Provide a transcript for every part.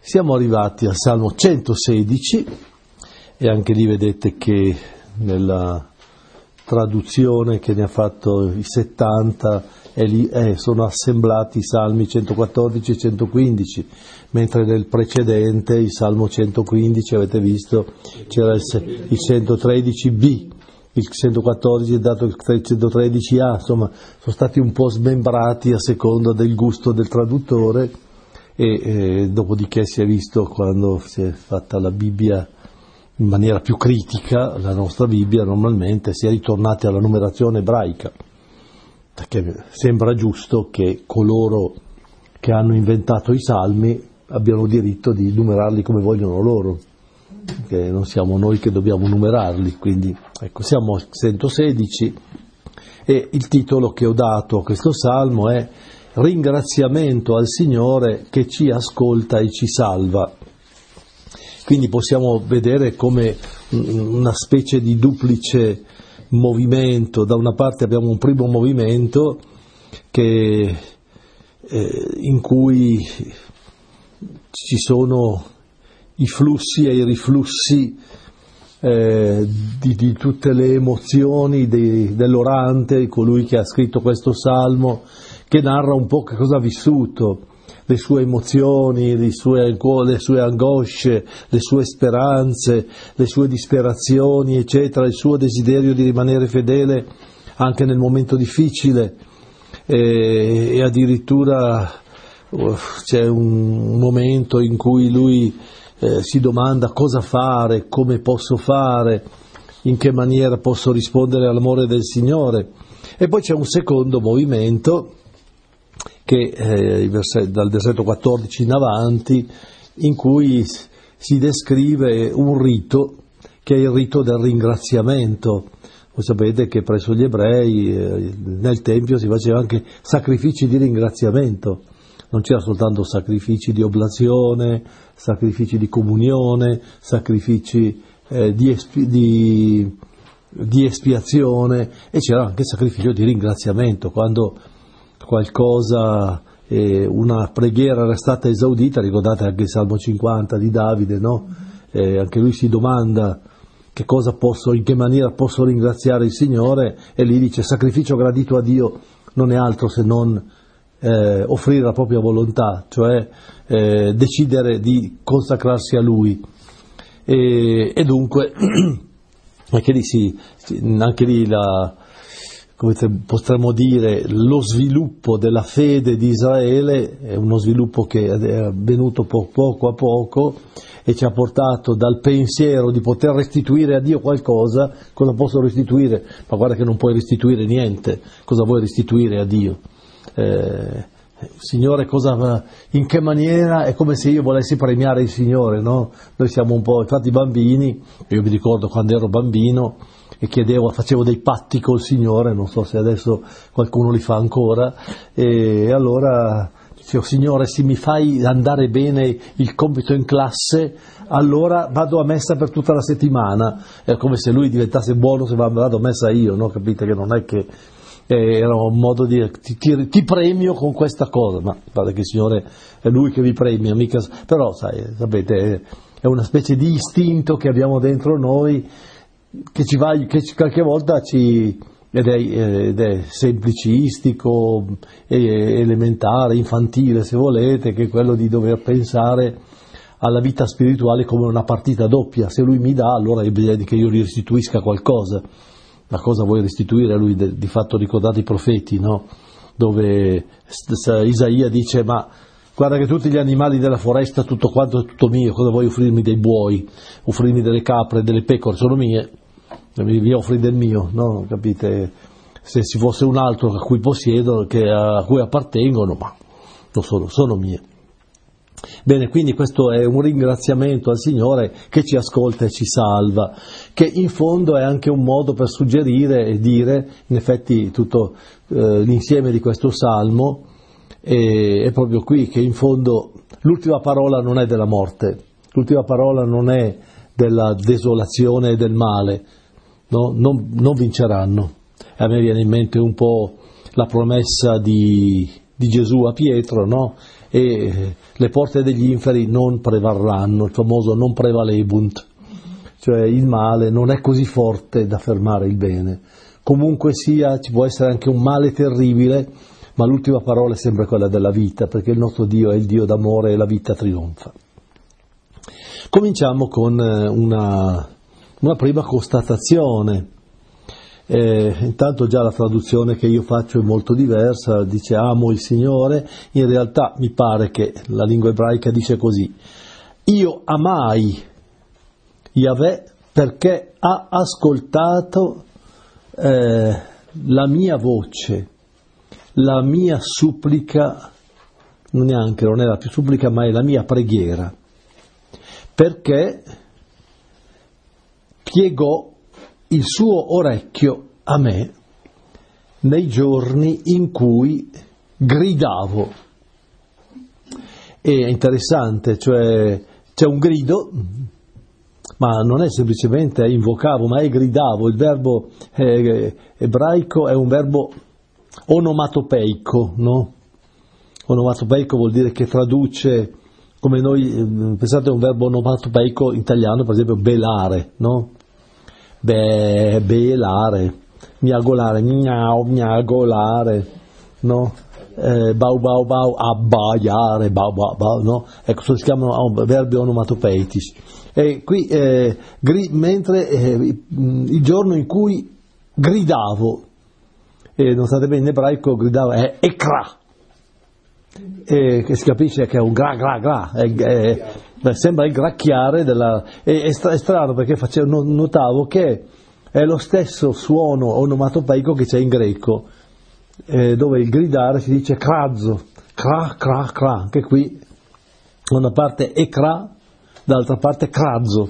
Siamo arrivati al Salmo 116 e anche lì vedete che nella traduzione che ne ha fatto i 70 sono assemblati i Salmi 114 e 115, mentre nel precedente, il Salmo 115, avete visto, c'era il 113b, il 114 è dato il 113a, insomma sono stati un po' smembrati a seconda del gusto del traduttore. E dopodiché si è visto, quando si è fatta la Bibbia in maniera più critica, la nostra Bibbia normalmente, si è ritornati alla numerazione ebraica, perché sembra giusto che coloro che hanno inventato i salmi abbiano diritto di numerarli come vogliono loro, che non siamo noi che dobbiamo numerarli. Quindi ecco, siamo al 116 e il titolo che ho dato a questo salmo è Ringraziamento al Signore che ci ascolta e ci salva. Quindi possiamo vedere come una specie di duplice movimento. Da una parte abbiamo un primo movimento in cui ci sono i flussi e i riflussi di tutte le emozioni dell'orante, colui che ha scritto questo salmo, che narra un po' che cosa ha vissuto, le sue emozioni, le sue angosce, le sue speranze, le sue disperazioni, eccetera, il suo desiderio di rimanere fedele anche nel momento difficile, e addirittura c'è un momento in cui lui si domanda cosa fare, come posso fare, in che maniera posso rispondere all'amore del Signore. E poi c'è un secondo movimento che dal versetto 14 in avanti, in cui si descrive un rito che è il rito del ringraziamento. Voi sapete che presso gli ebrei nel Tempio si faceva anche sacrifici di ringraziamento, non c'era soltanto sacrifici di oblazione, sacrifici di comunione, sacrifici di espiazione, e c'era anche il sacrificio di ringraziamento, quando qualcosa, una preghiera era stata esaudita. Ricordate anche il Salmo 50 di Davide, no? Anche lui si domanda in che maniera posso ringraziare il Signore, e lì dice: sacrificio gradito a Dio non è altro se non offrire la propria volontà, cioè decidere di consacrarsi a Lui. E dunque anche lì come potremmo dire, lo sviluppo della fede di Israele è uno sviluppo che è avvenuto poco a poco e ci ha portato dal pensiero di poter restituire a Dio qualcosa. Cosa posso restituire? Ma guarda che non puoi restituire niente. Cosa vuoi restituire a Dio? Signore, in che maniera? È come se io volessi premiare il Signore, no? Noi siamo un po', infatti, bambini. Io mi ricordo quando ero bambino e facevo dei patti col Signore, non so se adesso qualcuno li fa ancora, e allora dicevo: Signore, se mi fai andare bene il compito in classe, allora vado a messa per tutta la settimana. È come se lui diventasse buono se vado a messa io, no? Capite che non è che era un modo di dire: ti premio con questa cosa, ma guarda che il Signore è Lui che vi premia, mica. Però sapete, è una specie di istinto che abbiamo dentro noi, che qualche volta ed è semplicistico, elementare, infantile se volete, che è quello di dover pensare alla vita spirituale come una partita doppia. Se Lui mi dà, allora bisogna che io gli restituisca qualcosa. Ma cosa vuoi restituire a Lui? Di fatto ricordate i profeti, no? Dove Isaia dice: ma guarda che tutti gli animali della foresta, tutto quanto è tutto mio, cosa vuoi offrirmi dei buoi, offrirmi delle capre, delle pecore? Sono mie, mi offri del mio, no? Capite? Se ci fosse un altro a cui possiedo, a cui appartengono, ma non sono mie. Bene, quindi questo è un ringraziamento al Signore che ci ascolta e ci salva, che in fondo è anche un modo per suggerire e dire, in effetti tutto l'insieme di questo salmo è proprio qui, che in fondo l'ultima parola non è della morte, l'ultima parola non è della desolazione e del male, no? Non vinceranno. A me viene in mente un po' la promessa di Gesù a Pietro, no? e le porte degli inferi non prevarranno, il famoso non prevalebunt, cioè il male non è così forte da fermare il bene. Comunque sia, ci può essere anche un male terribile, ma l'ultima parola è sempre quella della vita, perché il nostro Dio è il Dio d'amore e la vita trionfa. Cominciamo con una prima constatazione. Intanto già la traduzione che io faccio è molto diversa, dice amo il Signore, in realtà mi pare che la lingua ebraica dice così: io amai Yahweh perché ha ascoltato la mia voce, la mia supplica, non è la più supplica ma è la mia preghiera, perché piegò il suo orecchio a me nei giorni in cui gridavo. È interessante, cioè c'è un grido, ma non è semplicemente invocavo, ma è gridavo. Il verbo ebraico è un verbo onomatopeico, no? Onomatopeico vuol dire che traduce, come noi, pensate a un verbo onomatopeico italiano, per esempio belare, no? Belare, miagolare, miagolare, no? Bau bau bau, abbaiare, bau bau bau, no? Ecco, si chiamano verbi onomatopeici. E qui, mentre il giorno in cui gridavo, non state bene in ebraico, gridavo è ekra, che si capisce che è un gra gra gra, sembra il gracchiare è strano perché notavo che è lo stesso suono onomatopeico che c'è in greco, dove il gridare si dice krazzo, kra kra kra, anche qui da una parte ekra, dall'altra parte krazzo.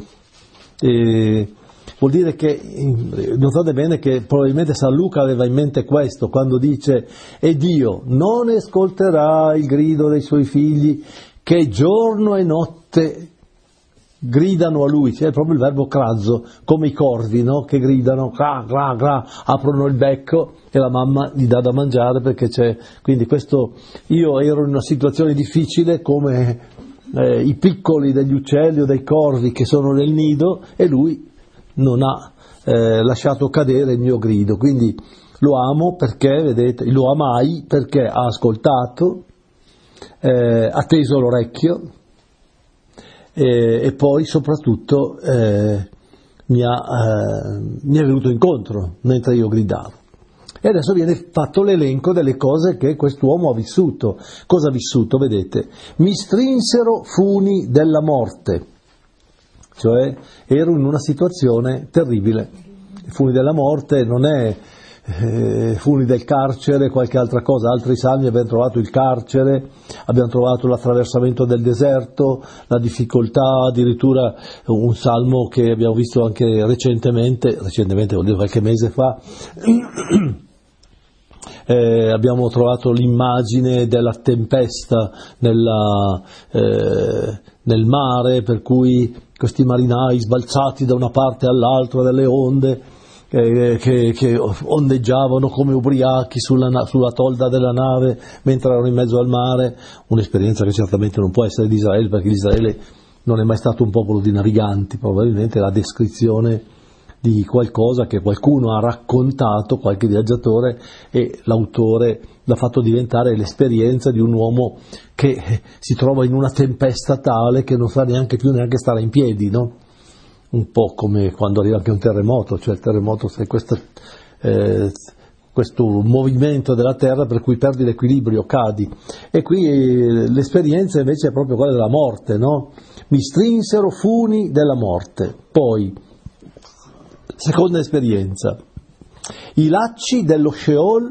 Vuol dire che, notate bene che probabilmente San Luca aveva in mente questo quando dice e Dio non ascolterà il grido dei suoi figli che giorno e notte gridano a lui, cioè è proprio il verbo krazzo, come i corvi, no? Che gridano, cra, cra, cra, aprono il becco e la mamma gli dà da mangiare perché c'è. Quindi questo, io ero in una situazione difficile come i piccoli degli uccelli o dei corvi che sono nel nido e lui non ha lasciato cadere il mio grido, quindi lo amo perché, vedete, lo amai perché ha ascoltato, ha teso l'orecchio e poi soprattutto mi è venuto incontro mentre io gridavo. E adesso viene fatto l'elenco delle cose che quest'uomo ha vissuto. Cosa ha vissuto? Vedete, mi strinsero funi della morte. Cioè ero in una situazione terribile. I funi della morte non è funi del carcere, qualche altra cosa. Altri salmi abbiamo trovato il carcere, abbiamo trovato l'attraversamento del deserto, la difficoltà, addirittura un salmo che abbiamo visto anche recentemente vuol dire qualche mese fa. Abbiamo trovato l'immagine della tempesta nel mare, per cui questi marinai sbalzati da una parte all'altra delle onde che ondeggiavano come ubriachi sulla tolda della nave mentre erano in mezzo al mare, un'esperienza che certamente non può essere di Israele, perché l'Israele non è mai stato un popolo di naviganti, probabilmente è la descrizione di qualcosa che qualcuno ha raccontato, qualche viaggiatore, e l'autore l'ha fatto diventare l'esperienza di un uomo che si trova in una tempesta tale che non sa neanche più stare in piedi, no? Un po' come quando arriva anche un terremoto, cioè il terremoto è questo movimento della terra per cui perdi l'equilibrio, cadi. E qui l'esperienza invece è proprio quella della morte, no? Mi strinsero funi della morte. Poi, seconda esperienza, i lacci dello Sheol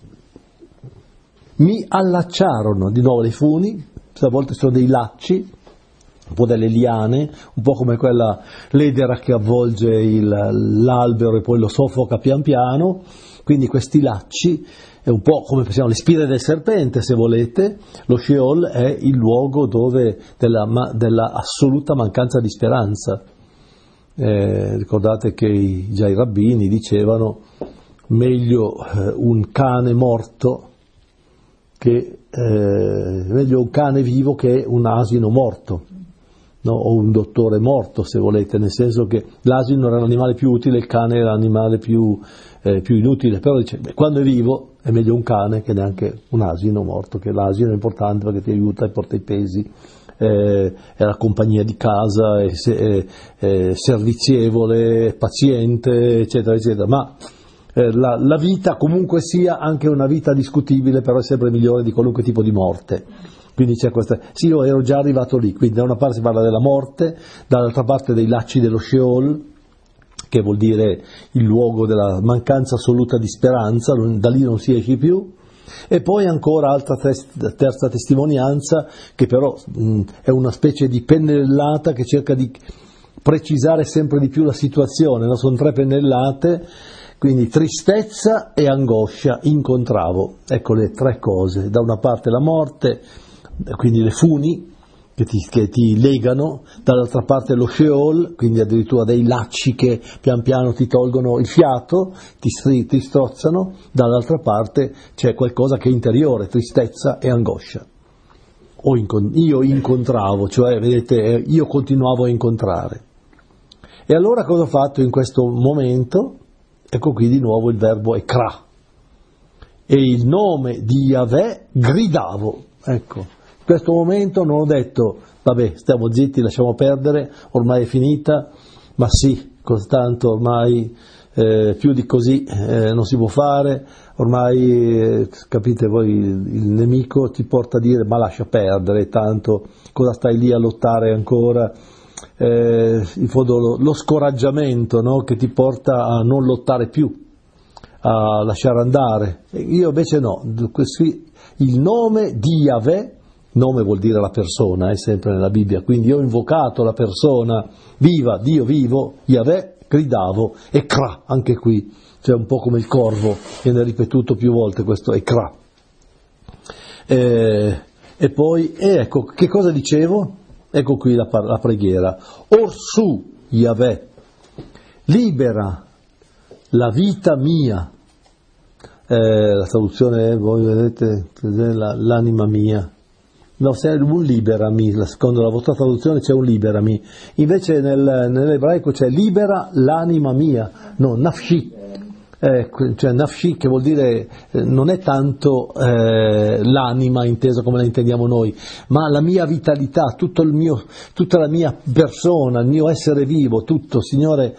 mi allacciarono, di nuovo i funi, a volte sono dei lacci, un po' delle liane, un po' come quella ledera che avvolge l'albero e poi lo soffoca pian piano, quindi questi lacci, è un po' come pensiamo le spine del serpente, se volete. Lo Sheol è il luogo dove della assoluta mancanza di speranza. Ricordate che già i rabbini dicevano meglio un cane morto che meglio un cane vivo che un asino morto, no? O un dottore morto, se volete, nel senso che l'asino era l'animale più utile, il cane era l'animale più inutile, però dice, quando è vivo è meglio un cane che neanche un asino morto, che l'asino è importante perché ti aiuta e porta i pesi, è la compagnia di casa, è servizievole, paziente, eccetera, eccetera, ma la vita comunque sia anche una vita discutibile, però è sempre migliore di qualunque tipo di morte. Quindi c'è questa, sì, io ero già arrivato lì, quindi da una parte si parla della morte, dall'altra parte dei lacci dello Sheol, che vuol dire il luogo della mancanza assoluta di speranza, da lì non si esce più, e poi ancora altra terza testimonianza, che però è una specie di pennellata che cerca di precisare sempre di più la situazione, no? Sono 3 pennellate, quindi tristezza e angoscia incontravo, ecco le 3 cose, da una parte la morte, quindi le funi che ti legano, dall'altra parte lo Sheol, quindi addirittura dei lacci che pian piano ti tolgono il fiato, ti strozzano, dall'altra parte c'è qualcosa che è interiore, tristezza e angoscia. Io incontravo, cioè vedete, io continuavo a incontrare. E allora cosa ho fatto in questo momento? Ecco qui di nuovo il verbo ekra. E il nome di Yahweh gridavo, ecco. In questo momento non ho detto, vabbè, stiamo zitti, lasciamo perdere, ormai è finita, ma sì, tanto ormai più di così non si può fare, ormai capite voi, il nemico ti porta a dire, ma lascia perdere, tanto cosa stai lì a lottare ancora? In fondo lo scoraggiamento, no? Che ti porta a non lottare più, a lasciare andare. Io invece no, il nome di Yahweh, nome vuol dire la persona, è sempre nella Bibbia, quindi io ho invocato la persona viva, Dio vivo, Yahweh, gridavo, Ekra, anche qui, cioè un po' come il corvo, viene ripetuto più volte questo Ekra. E poi, ecco, che cosa dicevo? Ecco qui la preghiera. Orsu, Yahweh, libera la vita mia. La traduzione, voi vedete, l'anima mia. No, c'è un liberami, secondo la vostra traduzione c'è un liberami. Invece nell'ebraico c'è libera l'anima mia, no, nafshi. Cioè nafshi, che vuol dire non è tanto l'anima intesa come la intendiamo noi, ma la mia vitalità, tutta la mia persona, il mio essere vivo, tutto, Signore,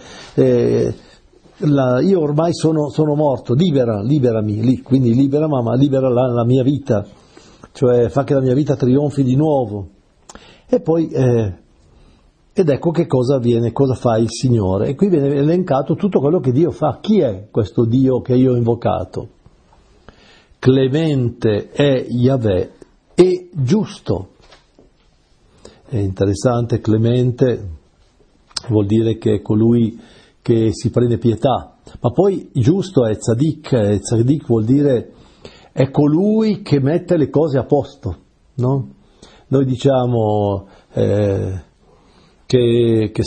io ormai sono morto, liberami, lì, quindi libera, ma libera la mia vita, cioè fa che la mia vita trionfi di nuovo. E poi ed ecco che cosa avviene, cosa fa il Signore. E qui viene elencato tutto quello che Dio fa. Chi è questo Dio che io ho invocato? Clemente è Yahweh e giusto. È interessante, clemente vuol dire che è colui che si prende pietà, ma poi giusto è tzadik, e tzadik vuol dire è colui che mette le cose a posto, no? Noi diciamo che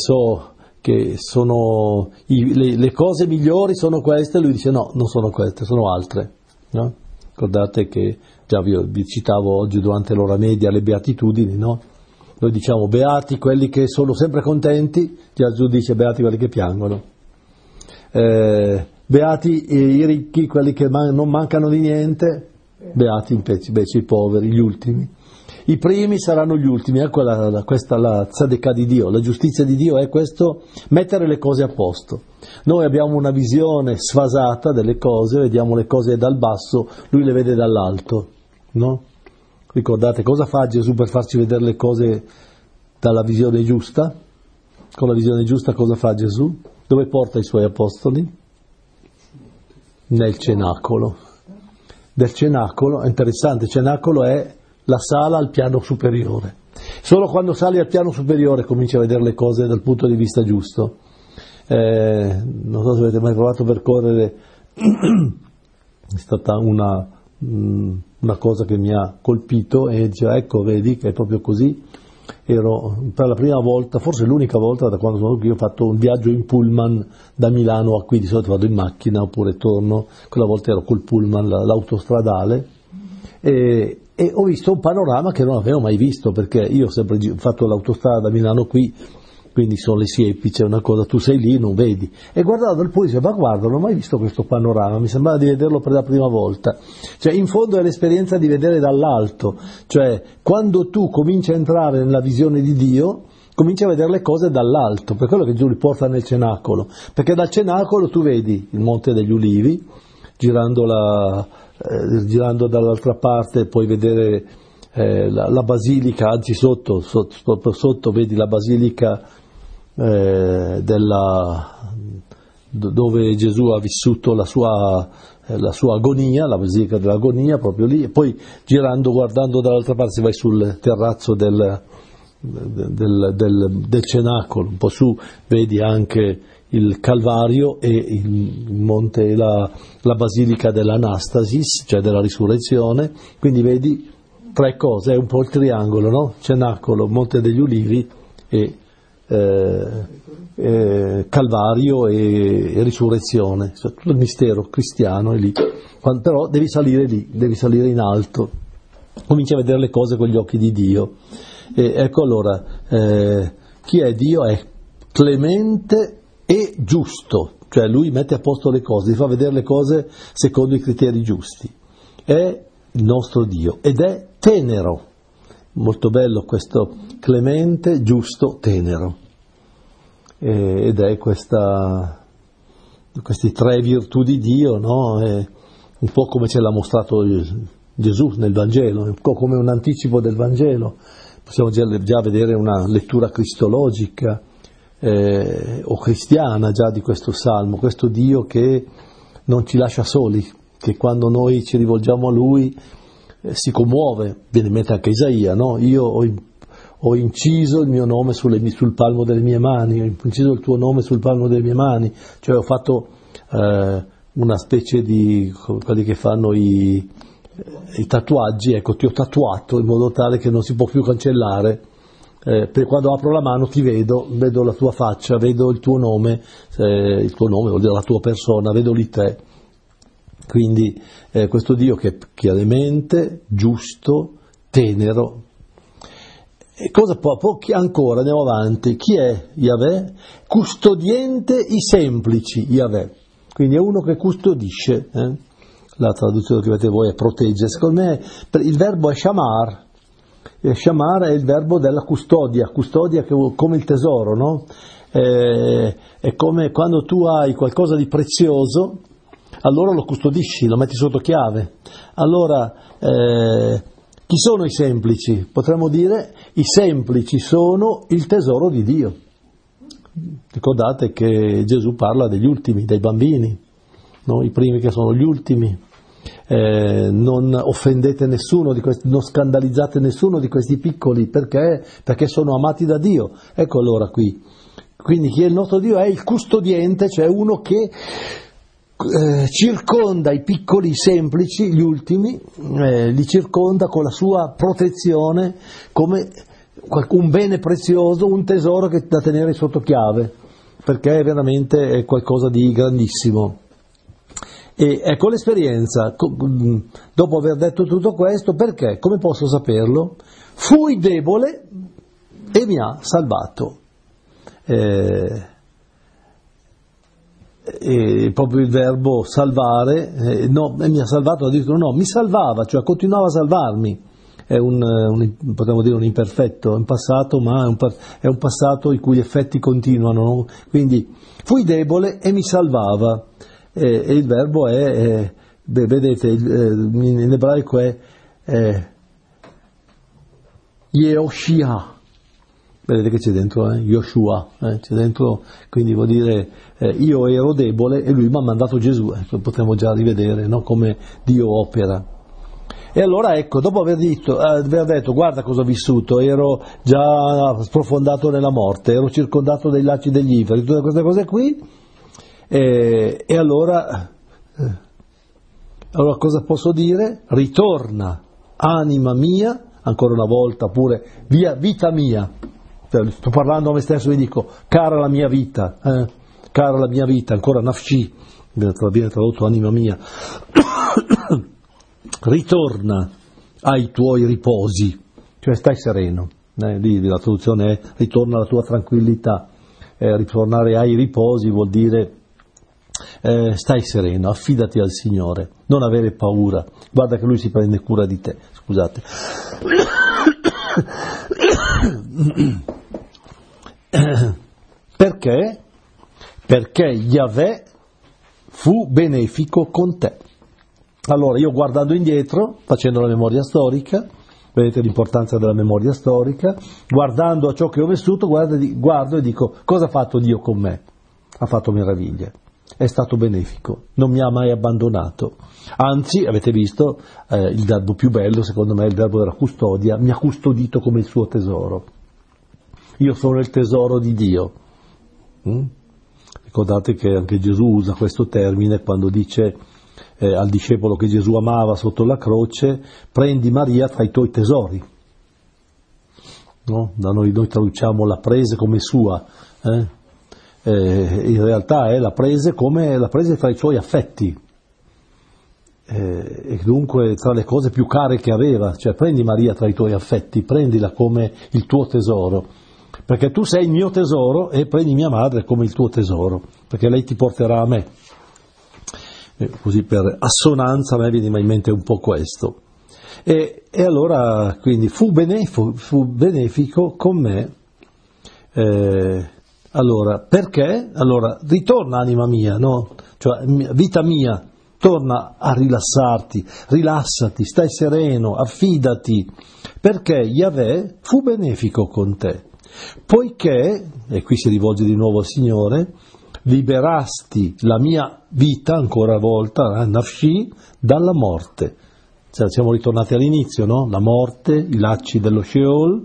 sono le cose migliori sono queste, lui dice no, non sono queste, sono altre, no? Ricordate che già vi citavo oggi durante l'ora media le beatitudini, no? Noi diciamo beati quelli che sono sempre contenti, Gesù dice beati quelli che piangono, beati i ricchi, quelli che non mancano di niente, beati invece i poveri, gli ultimi. I primi saranno gli ultimi, ecco questa è la tzedekah di Dio, la giustizia di Dio è questo, mettere le cose a posto. Noi abbiamo una visione sfasata delle cose, vediamo le cose dal basso, lui le vede dall'alto, no? Ricordate cosa fa Gesù per farci vedere le cose dalla visione giusta? Con la visione giusta cosa fa Gesù? Dove porta i suoi apostoli? Nel cenacolo. Del cenacolo, è interessante, il cenacolo è la sala al piano superiore. Solo quando sali al piano superiore cominci a vedere le cose dal punto di vista giusto. Non so se avete mai provato a percorrere, è stata una cosa che mi ha colpito e diceva ecco vedi che è proprio così. Ero per la prima volta, forse l'unica volta da quando sono qui, ho fatto un viaggio in pullman da Milano a qui, di solito vado in macchina oppure torno, quella volta ero col pullman, l'autostradale, e e ho visto un panorama che non avevo mai visto, perché io ho sempre fatto l'autostrada da Milano qui, quindi sono le siepi, c'è una cosa, tu sei lì, non vedi. E guardavo il poi, ma guarda, non ho mai visto questo panorama, mi sembrava di vederlo per la prima volta. Cioè, in fondo è l'esperienza di vedere dall'alto, cioè, quando tu cominci a entrare nella visione di Dio, cominci a vedere le cose dall'alto, per quello che Gesù li porta nel cenacolo, perché dal cenacolo tu vedi il Monte degli Ulivi, girando dall'altra parte puoi vedere la basilica, anzi sotto vedi la basilica dove Gesù ha vissuto la sua agonia, la basilica dell'agonia proprio lì, e poi guardando dall'altra parte se vai sul terrazzo del cenacolo, un po' su vedi anche il Calvario e il monte, la basilica dell'Anastasis, cioè della risurrezione, quindi vedi tre cose, è un po' il triangolo, no? Cenacolo, Monte degli Ulivi e Calvario e risurrezione, cioè, tutto il mistero cristiano è lì. Però devi salire lì, devi salire in alto, cominci a vedere le cose con gli occhi di Dio. Ecco allora, chi è Dio? È clemente e giusto, cioè lui mette a posto le cose, ti fa vedere le cose secondo i criteri giusti. È il nostro Dio ed è tenero, molto bello questo clemente, giusto, tenero, ed è queste tre virtù di Dio, no? È un po' come ce l'ha mostrato Gesù nel Vangelo, è un po' come un anticipo del Vangelo. Possiamo già vedere una lettura cristologica o cristiana già di questo salmo, questo Dio che non ci lascia soli, che quando noi ci rivolgiamo a Lui si commuove. Viene in mente anche Isaia, no? Io ho inciso il mio nome sul palmo delle mie mani, ho inciso il tuo nome sul palmo delle mie mani, cioè ho fatto una specie di quelli che fanno i tatuaggi, ecco, ti ho tatuato in modo tale che non si può più cancellare. Per quando apro la mano ti vedo la tua faccia, vedo il tuo nome vuol dire la tua persona, vedo lì te. Quindi questo Dio che è clemente, giusto, tenero. E cosa può ancora, andiamo avanti, chi è Yahweh? Custodiente i semplici, Yahweh. Quindi è uno che custodisce, la traduzione che avete voi è protegge. Secondo me il verbo è shamar. Shamar è il verbo della custodia che come il tesoro, no? È come quando tu hai qualcosa di prezioso, allora lo custodisci, lo metti sotto chiave. Allora, chi sono i semplici? Potremmo dire, i semplici sono il tesoro di Dio. Ricordate che Gesù parla degli ultimi, dei bambini, no? I primi che sono gli ultimi. Non offendete nessuno di questi, non scandalizzate nessuno di questi piccoli, perché sono amati da Dio. Ecco allora qui. Quindi chi è il nostro Dio? È il custodiente, cioè uno che circonda i piccoli semplici, gli ultimi, li circonda con la sua protezione come un bene prezioso, un tesoro che da tenere sotto chiave, perché veramente è qualcosa di grandissimo. E ecco l'esperienza, dopo aver detto tutto questo, perché? Come posso saperlo? Fui debole e mi ha salvato. E proprio il verbo salvare, mi ha salvato, addirittura no, mi salvava, cioè continuava a salvarmi. Potremmo dire un imperfetto, è un passato, ma è un passato i cui effetti continuano, no? Quindi fui debole e mi salvava. E il verbo è vedete, in ebraico è Yehoshia, vedete che c'è dentro Yoshua, c'è dentro, quindi vuol dire io ero debole e lui mi ha mandato Gesù, potremmo già rivedere, no? Come Dio opera. E allora ecco, dopo aver detto guarda cosa ho vissuto, ero già sprofondato nella morte, ero circondato dai lacci degli inferi, tutte queste cose qui. E allora cosa posso dire? Ritorna, anima mia, ancora una volta, pure vita mia. Sto parlando a me stesso e dico, cara la mia vita, ancora nafshi, viene tradotto anima mia. Ritorna, ai tuoi riposi, cioè stai sereno. Lì la traduzione è ritorna alla tua tranquillità. Ritornare ai riposi vuol dire stai sereno, affidati al Signore, non avere paura, guarda che Lui si prende cura di te. Scusate. Perché? Perché Yahweh fu benefico con te. Allora io, guardando indietro, facendo la memoria storica, vedete l'importanza della memoria storica, guardando a ciò che ho vissuto, guardo e dico: cosa ha fatto Dio con me? Ha fatto meraviglie, è stato benefico, non mi ha mai abbandonato, anzi, avete visto, il verbo più bello secondo me è il verbo della custodia, mi ha custodito come il suo tesoro. Io sono il tesoro di Dio. Ricordate che anche Gesù usa questo termine quando dice al discepolo che Gesù amava sotto la croce: prendi Maria tra i tuoi tesori. No? Da noi traduciamo la prese come sua, in realtà la prese tra i suoi affetti, e dunque tra le cose più care che aveva, cioè prendi Maria tra i tuoi affetti, prendila come il tuo tesoro, perché tu sei il mio tesoro, e prendi mia madre come il tuo tesoro, perché lei ti porterà a me. Così per assonanza a me viene in mente un po' questo. E allora quindi fu benefico con me. Allora, perché? Allora, ritorna anima mia, no? Cioè, vita mia, torna a rilassarti, rilassati, stai sereno, affidati, perché Yahweh fu benefico con te, poiché, e qui si rivolge di nuovo al Signore, liberasti la mia vita, ancora una volta, nafshi, dalla morte. Cioè, siamo ritornati all'inizio, no? La morte, i lacci dello Sheol,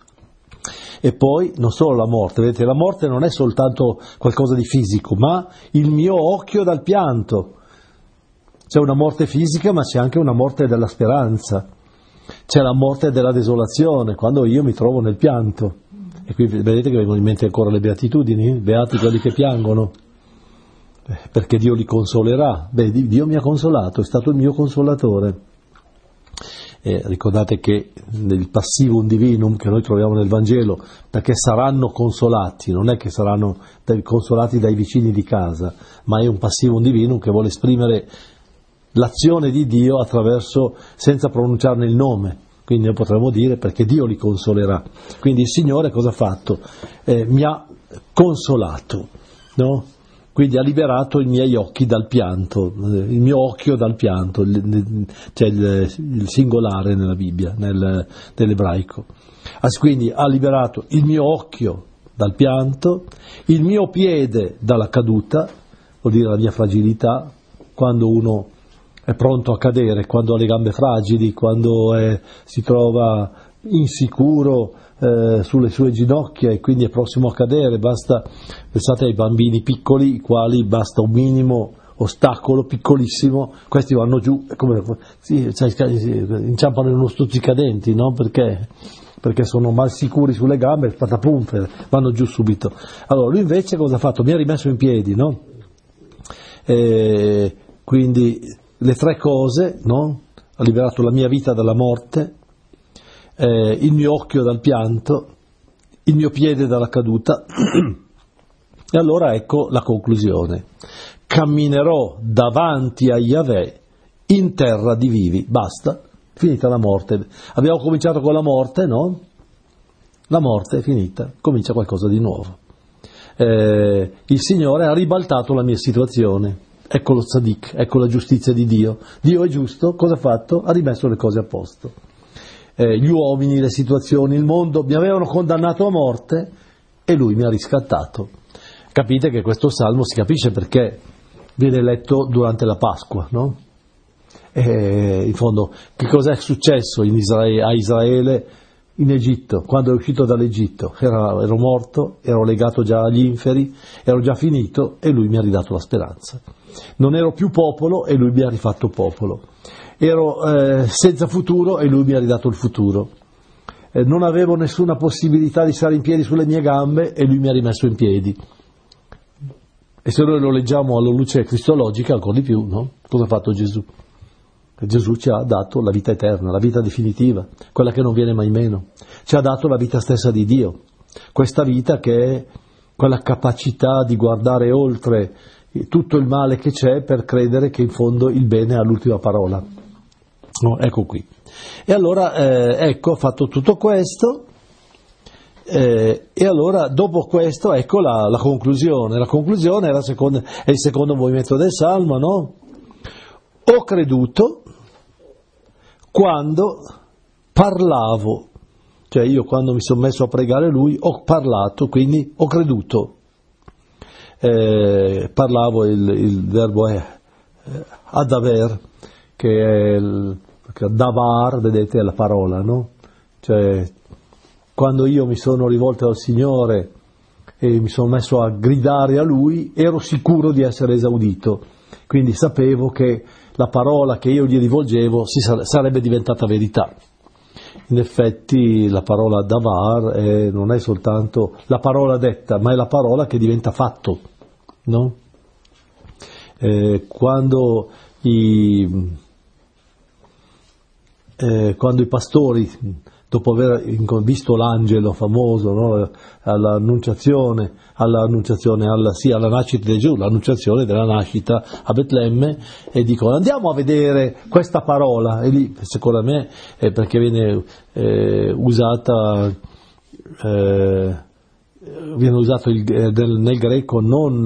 e poi non solo la morte, vedete, la morte non è soltanto qualcosa di fisico, ma il mio occhio dal pianto. C'è una morte fisica, ma c'è anche una morte della speranza, c'è la morte della desolazione, quando io mi trovo nel pianto. E qui vedete che vengono in mente ancora le beatitudini, beati quelli che piangono, perché Dio li consolerà. Beh, Dio mi ha consolato, è stato il mio consolatore. Ricordate che nel passivum divinum che noi troviamo nel Vangelo, perché saranno consolati, non è che saranno consolati dai vicini di casa, ma è un passivum divinum che vuole esprimere l'azione di Dio attraverso, senza pronunciarne il nome. Quindi noi potremmo dire perché Dio li consolerà. Quindi il Signore cosa ha fatto? Mi ha consolato, no? Quindi ha liberato i miei occhi dal pianto, il mio occhio dal pianto, c'è il singolare nella Bibbia, nell'ebraico. Quindi ha liberato il mio occhio dal pianto, il mio piede dalla caduta, vuol dire la mia fragilità, quando uno è pronto a cadere, quando ha le gambe fragili, quando si trova insicuro sulle sue ginocchia e quindi è prossimo a cadere. Pensate ai bambini piccoli, i quali basta un minimo ostacolo piccolissimo, questi vanno giù, inciampano in uno stuzzicadenti, no? Perché sono mal sicuri sulle gambe, patapum, vanno giù subito. Allora lui invece cosa ha fatto? Mi ha rimesso in piedi, no? Quindi le tre cose, no? Ha liberato la mia vita dalla morte, il mio occhio dal pianto, il mio piede dalla caduta. E allora ecco la conclusione: camminerò davanti a Yahweh in terra di vivi. Basta, finita la morte. Abbiamo cominciato con la morte, no? La morte è finita, comincia qualcosa di nuovo. Il Signore ha ribaltato la mia situazione. Ecco lo tzadik, ecco la giustizia di Dio. Dio è giusto, cosa ha fatto? Ha rimesso le cose a posto. Gli uomini, le situazioni, il mondo mi avevano condannato a morte e Lui mi ha riscattato. Capite che questo salmo si capisce perché viene letto durante la Pasqua, no? In fondo, che cos'è successo a Israele in Egitto, quando è uscito dall'Egitto? Ero morto, ero legato già agli inferi, ero già finito e Lui mi ha ridato la speranza. Non ero più popolo e Lui mi ha rifatto popolo. Ero senza futuro e Lui mi ha ridato il futuro. Non avevo nessuna possibilità di stare in piedi sulle mie gambe e Lui mi ha rimesso in piedi. E se noi lo leggiamo alla luce cristologica ancora di più, no? Cosa ha fatto Gesù? Gesù ci ha dato la vita eterna, la vita definitiva, quella che non viene mai meno. Ci ha dato la vita stessa di Dio, questa vita che è quella capacità di guardare oltre tutto il male che c'è per credere che in fondo il bene ha l'ultima parola. No, ecco qui. E allora, ecco, ha fatto tutto questo, e allora dopo questo, ecco la conclusione. La conclusione è il secondo movimento del Salmo, no? Ho creduto quando parlavo, cioè io quando mi sono messo a pregare lui ho parlato, quindi ho creduto. Parlavo, il verbo è adaver, che è davar, vedete, è la parola, no? Cioè, quando io mi sono rivolto al Signore e mi sono messo a gridare a Lui, ero sicuro di essere esaudito, quindi sapevo che la parola che io gli rivolgevo sarebbe diventata verità. In effetti la parola davar non è soltanto la parola detta, ma è la parola che diventa fatto, no? Quando i pastori, dopo aver visto l'angelo famoso, no, alla nascita di Gesù, l'annunciazione della nascita a Betlemme, e dicono andiamo a vedere questa parola, e lì secondo me è perché viene usato nel greco non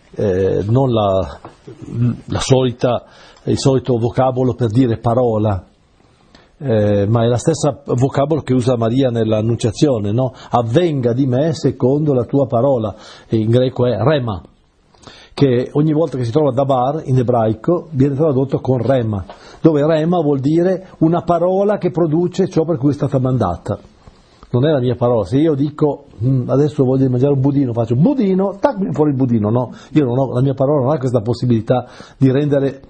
il solito vocabolo per dire parola, ma è la stessa vocabolo che usa Maria nell'annunciazione, no? Avvenga di me secondo la tua parola, e in greco è rema, che ogni volta che si trova dabar in ebraico viene tradotto con rema, dove rema vuol dire una parola che produce ciò per cui è stata mandata. Non è la mia parola. Se io dico adesso voglio mangiare un budino, faccio budino, tac, mi fuori il budino, no? Io non ho, la mia parola non ha questa possibilità di rendere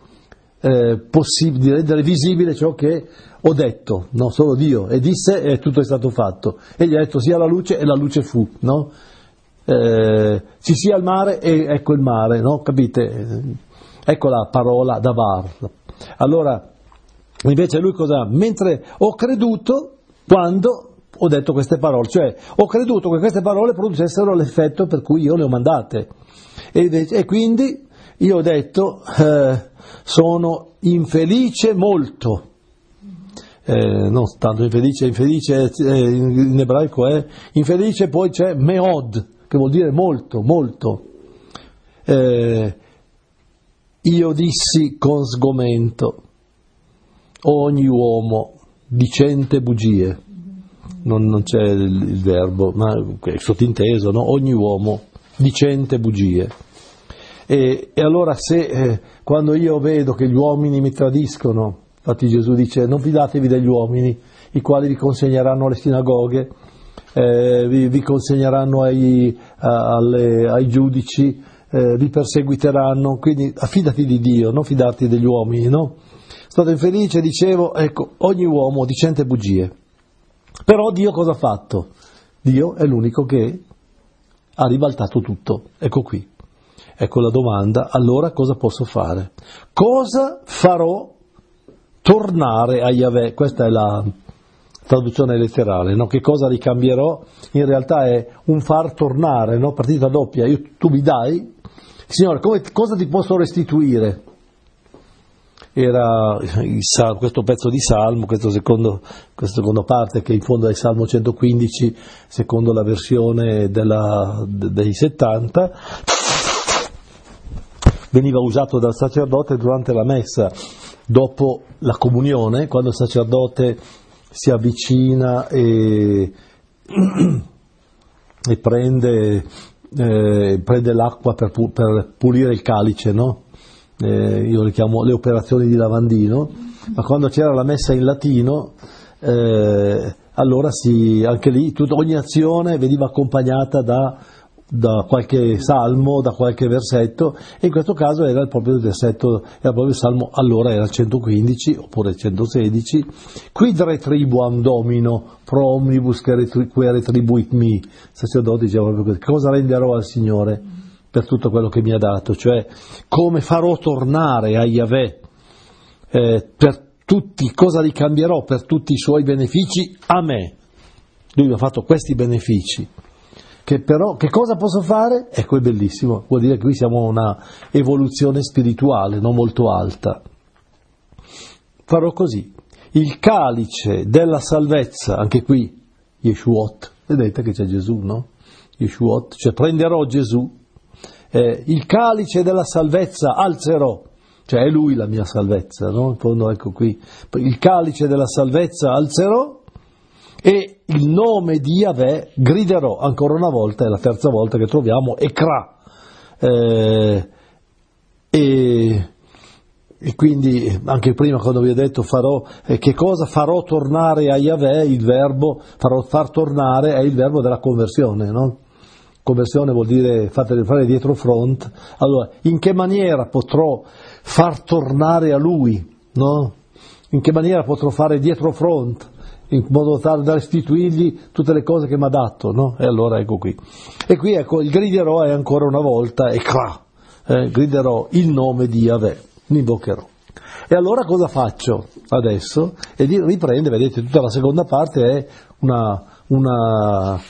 visibile ciò che ho detto, no? Solo Dio e disse e tutto è stato fatto, e gli ha detto sia la luce e la luce fu, no? Ci sia il mare e ecco il mare, no? Capite? Ecco la parola davar. Allora invece lui cosa? Mentre ho creduto quando ho detto queste parole, cioè ho creduto che queste parole producessero l'effetto per cui io le ho mandate, e quindi io ho detto sono infelice molto, non tanto infelice in ebraico è infelice, poi c'è meod, che vuol dire molto, molto. Io dissi con sgomento, ogni uomo dicente bugie, non c'è il verbo, ma è sottinteso, no? Ogni uomo dicente bugie. E allora se quando io vedo che gli uomini mi tradiscono, infatti Gesù dice non fidatevi degli uomini, i quali vi consegneranno alle sinagoghe, vi consegneranno ai giudici, vi perseguiteranno, quindi affidati di Dio, non fidarti degli uomini, no? Sono infelice, dicevo, ecco, ogni uomo dicente bugie. Però Dio cosa ha fatto? Dio è l'unico che ha ribaltato tutto. Ecco qui. Ecco la domanda, allora cosa posso fare? Cosa farò tornare a Yahweh? Questa è la traduzione letterale, no? Che cosa ricambierò? In realtà è un far tornare, no? Partita doppia. Tu mi dai? Signore, cosa ti posso restituire? Era questo pezzo di Salmo, questa seconda parte, che in fondo è il Salmo 115, secondo la versione dei 70, veniva usato dal sacerdote durante la messa, dopo la comunione, quando il sacerdote si avvicina e prende l'acqua per pulire il calice, no? Io le chiamo le operazioni di lavandino, ma quando c'era la messa in latino, allora anche lì ogni azione veniva accompagnata da qualche salmo, da qualche versetto, e in questo caso era proprio il salmo, allora era il 115 oppure il 116, quid retribuam Domino pro omnibus que retribuit mi. Il sacerdote diceva proprio così: cosa renderò al Signore per tutto quello che mi ha dato, cioè come farò tornare a Yahweh per tutti, cosa ricambierò per tutti i suoi benefici a me? Lui mi ha fatto questi benefici, che però che cosa posso fare? Ecco, è bellissimo, vuol dire che qui siamo a una evoluzione spirituale non molto alta. Farò così, il calice della salvezza, anche qui, Yeshuot, vedete che c'è Gesù, no? Yeshuot, cioè prenderò Gesù, il calice della salvezza alzerò, cioè è Lui la mia salvezza, no? In fondo ecco qui, il calice della salvezza alzerò e il nome di Yahweh griderò, ancora una volta, è la terza volta che troviamo Ekra, e quindi anche prima quando vi ho detto farò, che cosa farò tornare a Yahweh, il verbo, far tornare è il verbo della conversione, no? Conversione vuol dire fare dietro front. Allora, in che maniera potrò far tornare a Lui, no? In che maniera potrò fare dietro front, in modo tale da restituirgli tutte le cose che mi ha dato, no? E allora ecco qui. E qui ecco, il griderò è ancora una volta, e griderò il nome di Yahweh, mi invocherò. E allora cosa faccio adesso? E riprende, vedete, tutta la seconda parte è una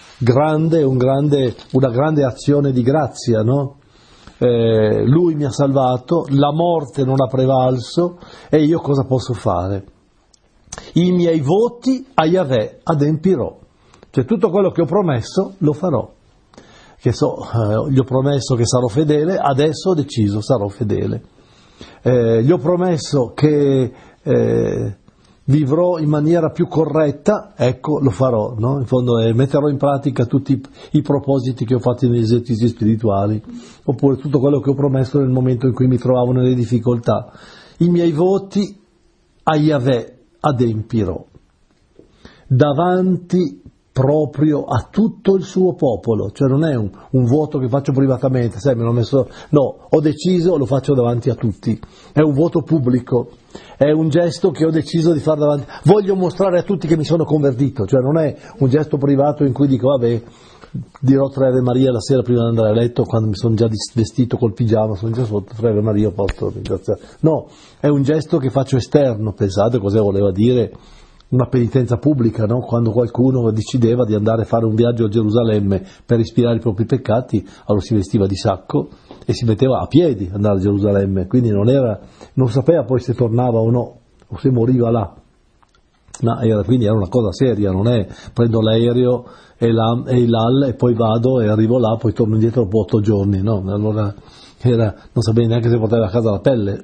grande azione di grazia, no? Lui mi ha salvato, la morte non ha prevalso e io cosa posso fare? I miei voti a Yahweh adempirò, cioè tutto quello che ho promesso lo farò. Gli ho promesso che sarò fedele, adesso ho deciso sarò fedele. Gli ho promesso che vivrò in maniera più corretta, ecco, lo farò, no? In fondo metterò in pratica tutti i propositi che ho fatto negli esercizi spirituali, oppure tutto quello che ho promesso nel momento in cui mi trovavo nelle difficoltà. I miei voti a Yahweh adempirò, davanti proprio a tutto il suo popolo, cioè non è un voto che faccio privatamente, sai, me l'ho messo, no, ho deciso, lo faccio davanti a tutti, è un voto pubblico, è un gesto che ho deciso di fare davanti, voglio mostrare a tutti che mi sono convertito, cioè non è un gesto privato in cui dico, vabbè, dirò 3 Ave Maria la sera prima di andare a letto, quando mi sono già vestito col pigiama, sono già sotto, 3 Ave Maria, posso ringraziare. No, è un gesto che faccio esterno, pensate cosa voleva dire una penitenza pubblica, no? Quando qualcuno decideva di andare a fare un viaggio a Gerusalemme per espiare i propri peccati, allora si vestiva di sacco e si metteva a piedi ad andare a Gerusalemme, quindi non sapeva poi se tornava o no, o se moriva là. No, quindi era una cosa seria, non è prendo l'aereo e il HAL e poi vado e arrivo là, poi torno indietro dopo 8 giorni, no? Allora non sapevi neanche se portava a casa la pelle.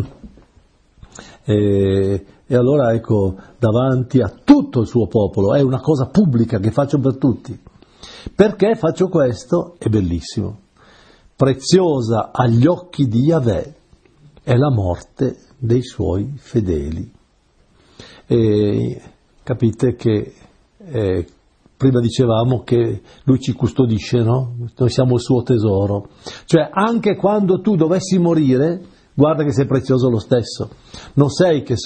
E allora ecco, davanti a tutto il suo popolo, è una cosa pubblica che faccio per tutti. Perché faccio questo? È bellissimo. Preziosa agli occhi di Yahweh è la morte dei suoi fedeli. E capite che prima dicevamo che lui ci custodisce, no? Noi siamo il suo tesoro. Cioè anche quando tu dovessi morire, guarda che sei prezioso lo stesso. Non sei che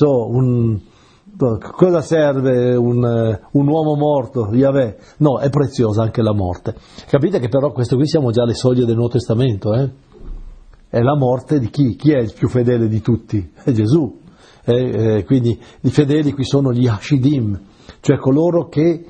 cosa serve un uomo morto, Yahweh? No, è preziosa anche la morte. Capite che però questo qui siamo già alle soglie del Nuovo Testamento, È la morte di chi? Chi è il più fedele di tutti? È Gesù. Quindi i fedeli qui sono gli Hashidim, cioè coloro che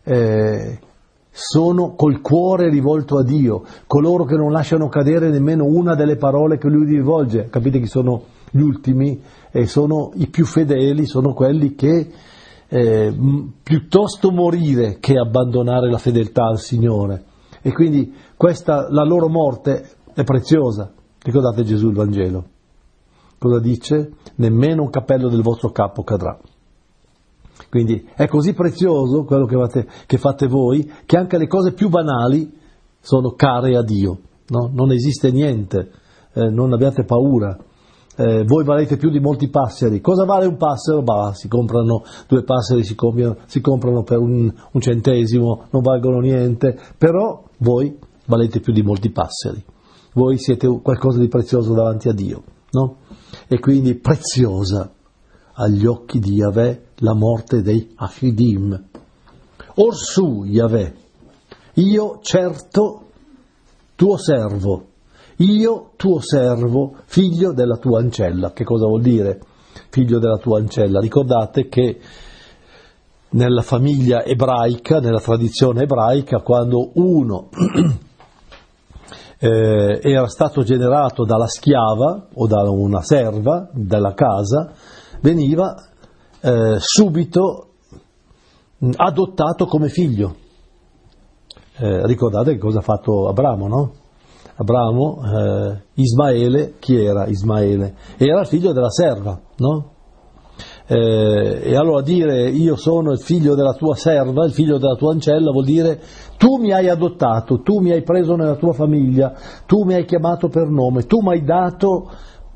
sono col cuore rivolto a Dio, coloro che non lasciano cadere nemmeno una delle parole che Lui rivolge. Capite chi sono gli ultimi? Sono i più fedeli, sono quelli che piuttosto morire che abbandonare la fedeltà al Signore. E quindi la loro morte è preziosa. Ricordate Gesù il Vangelo? Cosa dice? Nemmeno un cappello del vostro capo cadrà. Quindi è così prezioso quello che fate voi, che anche le cose più banali sono care a Dio, no? Non esiste niente, non abbiate paura. Voi valete più di molti passeri. Cosa vale un passero? Si comprano 2 passeri, si comprano per un centesimo, non valgono niente, però voi valete più di molti passeri. Voi siete qualcosa di prezioso davanti a Dio, no? E quindi preziosa agli occhi di Yahweh la morte dei Hashidim. Orsù, Yahweh, io certo tuo servo, io tuo servo, figlio della tua ancella. Che cosa vuol dire? figlio della tua ancella. Ricordate che nella famiglia ebraica, nella tradizione ebraica, quando uno era stato generato dalla schiava o da una serva della casa, veniva subito adottato come figlio. Ricordate che cosa ha fatto Abramo, no? Abramo, Ismaele, chi era Ismaele? Era il figlio della serva, no? E allora dire io sono il figlio della tua serva, il figlio della tua ancella, vuol dire tu mi hai adottato, tu mi hai preso nella tua famiglia, tu mi hai chiamato per nome, tu mi hai dato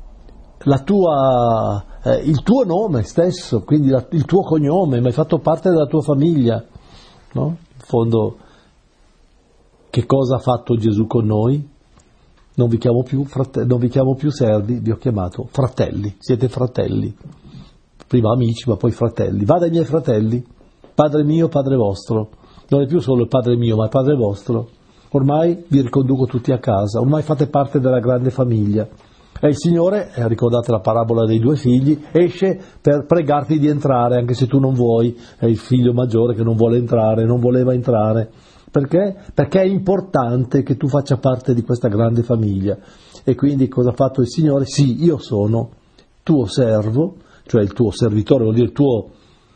il tuo nome stesso, quindi il tuo cognome, mi hai fatto parte della tua famiglia, no? In fondo, che cosa ha fatto Gesù con noi? Non vi chiamo più servi, vi ho chiamato fratelli, siete fratelli. Prima amici, ma poi fratelli. Va dai miei fratelli, Padre mio, Padre vostro. Non è più solo il Padre mio, ma il Padre vostro. Ormai vi riconduco tutti a casa, ormai fate parte della grande famiglia. E il Signore, ricordate la parabola dei due figli, esce per pregarti di entrare, anche se tu non vuoi. È il figlio maggiore che non vuole entrare, non voleva entrare. Perché? Perché è importante che tu faccia parte di questa grande famiglia. E quindi cosa ha fatto il Signore? Sì, io sono tuo servo, cioè il tuo servitore, vuol dire il tuo...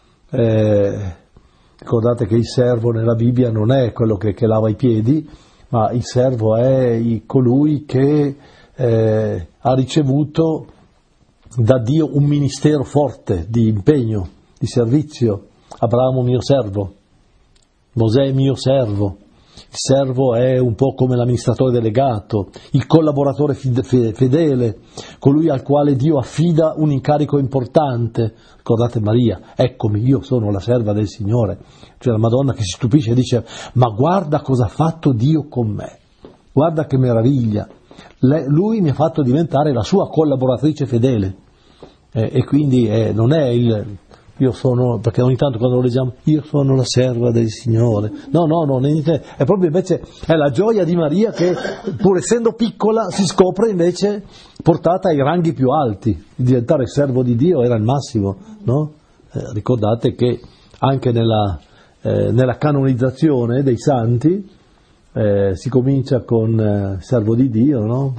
ricordate che il servo nella Bibbia non è quello che lava i piedi, ma il servo è colui che ha ricevuto da Dio un ministero forte di impegno, di servizio. Abramo mio servo, Mosè mio servo. Il servo è un po' come l'amministratore delegato, il collaboratore fedele, colui al quale Dio affida un incarico importante. Ricordate Maria, eccomi, io sono la serva del Signore. Cioè la Madonna che si stupisce e dice, ma guarda cosa ha fatto Dio con me, guarda che meraviglia. Lui mi ha fatto diventare la sua collaboratrice fedele. E quindi non è io sono, perché ogni tanto quando lo leggiamo, io sono la serva del Signore. No, è proprio invece è la gioia di Maria che, pur essendo piccola, si scopre invece portata ai ranghi più alti. Diventare servo di Dio era il massimo, no? Ricordate che anche nella canonizzazione dei santi si comincia con servo di Dio, no?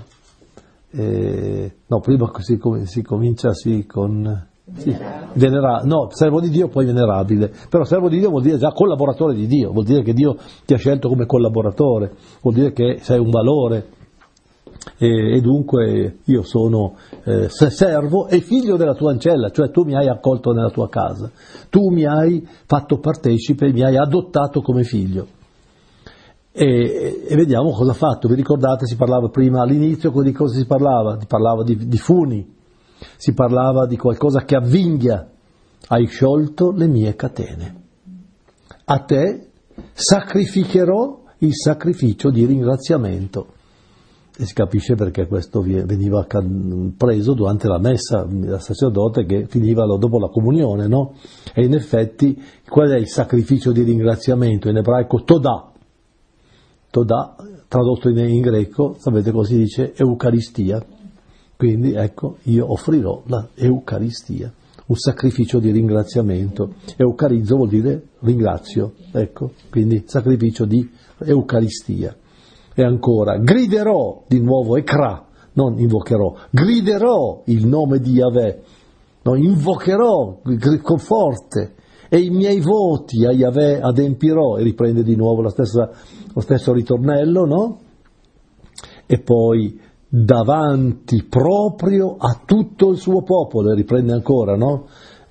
Prima si comincia con... Sì, servo di Dio, poi venerabile. Però servo di Dio vuol dire già collaboratore di Dio, vuol dire che Dio ti ha scelto come collaboratore, vuol dire che sei un valore. E dunque io sono servo e figlio della tua ancella, cioè tu mi hai accolto nella tua casa, tu mi hai fatto partecipe, mi hai adottato come figlio. E vediamo cosa ha fatto. Vi ricordate, si parlava prima all'inizio, di cosa si parlava? Si parlava di funi. Si parlava di qualcosa che avvinghia. Hai sciolto le mie catene. A te sacrificherò il sacrificio di ringraziamento. E si capisce perché questo veniva preso durante la messa, il sacerdote che finiva dopo la comunione, no? E in effetti, qual è il sacrificio di ringraziamento? In ebraico Todà. Todà, tradotto in greco, sapete cosa si dice? Eucaristia. Quindi ecco, io offrirò la Eucaristia, un sacrificio di ringraziamento. Eucarizzo vuol dire ringrazio, ecco, quindi sacrificio di Eucaristia. E ancora, griderò, di nuovo Ekra, non invocherò, griderò il nome di Yahweh, no, invocherò con forte, e i miei voti a Yahweh adempirò, e riprende di nuovo lo stesso ritornello, no? E poi davanti proprio a tutto il suo popolo, e riprende ancora, no?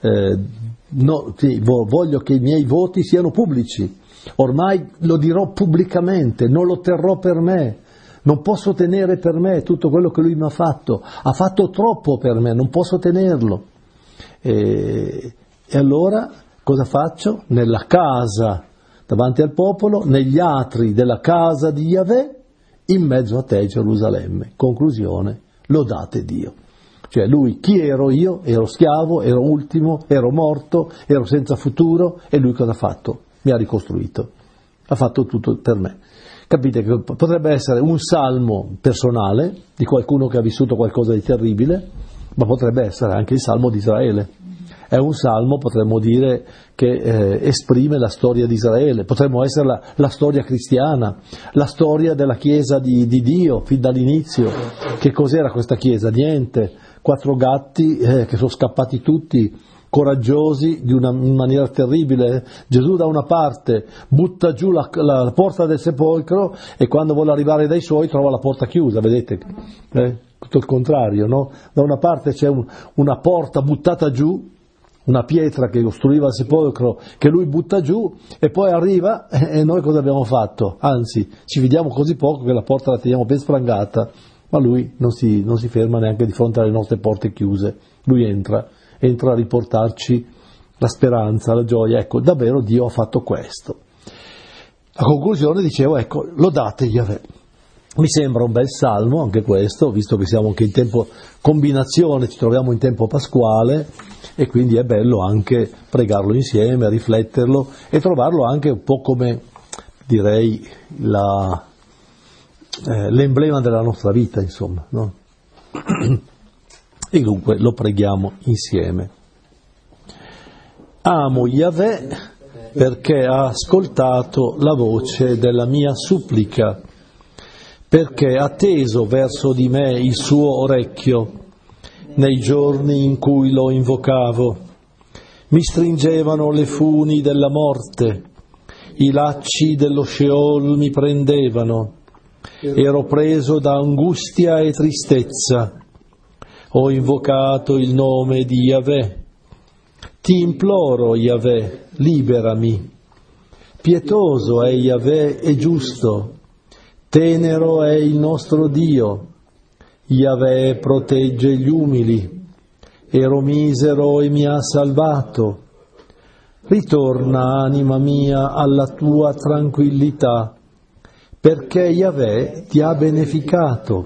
Voglio che i miei voti siano pubblici, ormai lo dirò pubblicamente, non lo terrò per me, non posso tenere per me tutto quello che lui mi ha fatto troppo per me, non posso tenerlo. E allora cosa faccio? Nella casa, davanti al popolo, negli atri della casa di Yahweh, in mezzo a te Gerusalemme. Conclusione, lodate Dio. Cioè lui, chi ero io? Ero schiavo, ero ultimo, ero morto, ero senza futuro, e lui cosa ha fatto? Mi ha ricostruito, ha fatto tutto per me. Capite che potrebbe essere un salmo personale di qualcuno che ha vissuto qualcosa di terribile, ma potrebbe essere anche il Salmo di Israele. È un salmo, potremmo dire, che esprime la storia di Israele, potremmo essere la storia cristiana, la storia della Chiesa di Dio, fin dall'inizio. Che cos'era questa Chiesa? Niente, 4 gatti che sono scappati tutti, coraggiosi in maniera terribile. Gesù da una parte butta giù la porta del sepolcro e quando vuole arrivare dai suoi trova la porta chiusa, vedete? Tutto il contrario, no? Da una parte c'è una porta buttata giù, una pietra che ostruiva il sepolcro che lui butta giù, e poi arriva e noi cosa abbiamo fatto? Anzi, ci fidiamo così poco che la porta la teniamo ben sprangata, ma lui non si ferma neanche di fronte alle nostre porte chiuse. Lui entra a riportarci la speranza, la gioia. Ecco, davvero Dio ha fatto questo. A conclusione dicevo, ecco, lodate Yahweh. Mi sembra un bel salmo anche questo, visto che siamo anche in tempo combinazione, ci troviamo in tempo pasquale, e quindi è bello anche pregarlo insieme, rifletterlo e trovarlo anche un po' come, direi, l'emblema della nostra vita, insomma, no? E dunque lo preghiamo insieme. Amo Yahweh perché ha ascoltato la voce della mia supplica, perché ha teso verso di me il suo orecchio nei giorni in cui lo invocavo. Mi stringevano le funi della morte, i lacci dello Sheol mi prendevano, ero preso da angustia e tristezza. Ho invocato il nome di Yahweh. Ti imploro, Yahweh, liberami. Pietoso è Yahweh e giusto, tenero è il nostro Dio. Yahweh protegge gli umili. Ero misero e mi ha salvato. Ritorna, anima mia, alla tua tranquillità, perché Yahweh ti ha beneficato.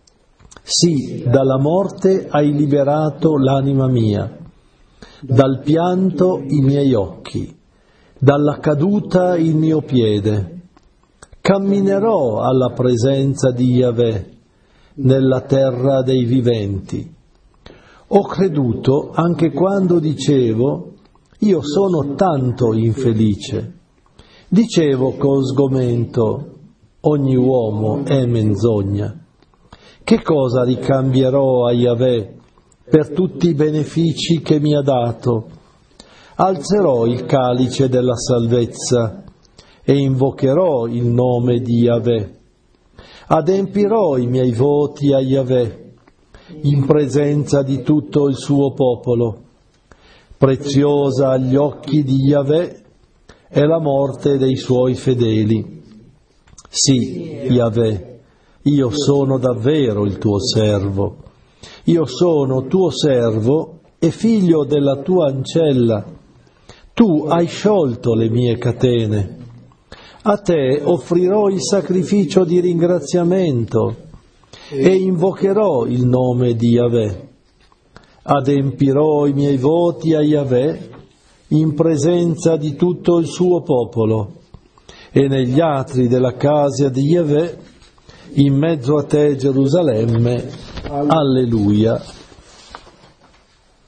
Sì, dalla morte hai liberato l'anima mia, dal pianto i miei occhi, dalla caduta il mio piede. Camminerò alla presenza di Yahweh nella terra dei viventi. Ho creduto anche quando dicevo, io sono tanto infelice. Dicevo con sgomento, ogni uomo è menzogna. Che cosa ricambierò a Yahweh per tutti i benefici che mi ha dato? Alzerò il calice della salvezza e invocherò il nome di Yahweh. Adempirò i miei voti a Yahweh in presenza di tutto il suo popolo. Preziosa agli occhi di Yahweh è la morte dei suoi fedeli. Sì, Yahweh, io sono davvero il tuo servo. Io sono tuo servo e figlio della tua ancella. Tu hai sciolto le mie catene. A te offrirò il sacrificio di ringraziamento e invocherò il nome di Yahweh. Adempirò i miei voti a Yahweh in presenza di tutto il suo popolo e negli atri della casa di Yahweh in mezzo a te Gerusalemme. Alleluia.